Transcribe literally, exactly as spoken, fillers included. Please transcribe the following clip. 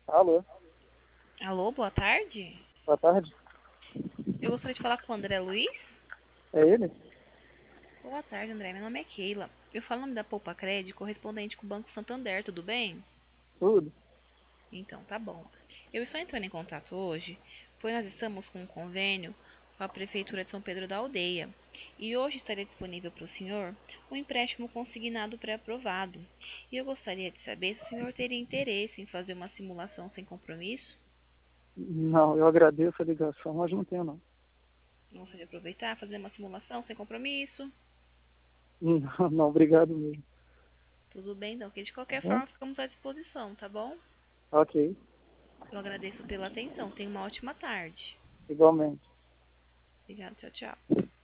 Alô, Alô, boa tarde. boa tarde. Eu gostaria de falar com o André Luiz. É ele? Boa tarde, André. Meu nome é Keila. Eu falo o nome da Poupa Cred, correspondente com o Banco Santander, tudo bem? Tudo? Então, tá bom. Eu estou entrando em contato hoje, pois nós estamos com um convênio com a Prefeitura de São Pedro da Aldeia. E hoje estaria disponível para o senhor um empréstimo consignado pré-aprovado. E eu gostaria de saber se o senhor teria interesse em fazer uma simulação sem compromisso. Não, eu agradeço a ligação, mas não tenho não. Gostaria de aproveitar, fazer uma simulação sem compromisso. Não, não, obrigado mesmo. Tudo bem, então, que de Tá qualquer bom? forma ficamos à disposição, tá bom? Ok, Eu agradeço pela atenção. Tenha uma ótima tarde. igualmente. Obrigada, tchau, tchau.